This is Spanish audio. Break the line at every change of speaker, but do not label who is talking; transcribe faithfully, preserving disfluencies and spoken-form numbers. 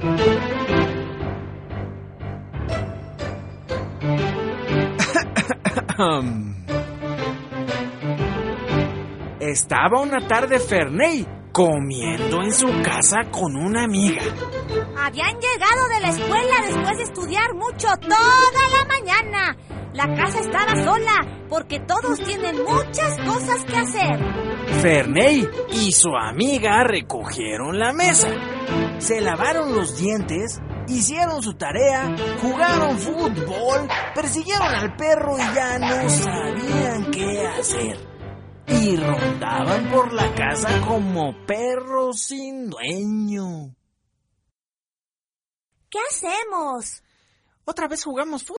Estaba una tarde Ferney comiendo en su casa con una amiga.
Habían llegado de la escuela después de estudiar mucho toda la mañana. La casa estaba sola porque todos tienen muchas cosas que hacer.
Ferney y su amiga recogieron la mesa, se lavaron los dientes, hicieron su tarea, jugaron fútbol, persiguieron al perro y ya no sabían qué hacer. Y rondaban por la casa como perros sin dueño.
¿Qué hacemos?
Otra vez jugamos fútbol.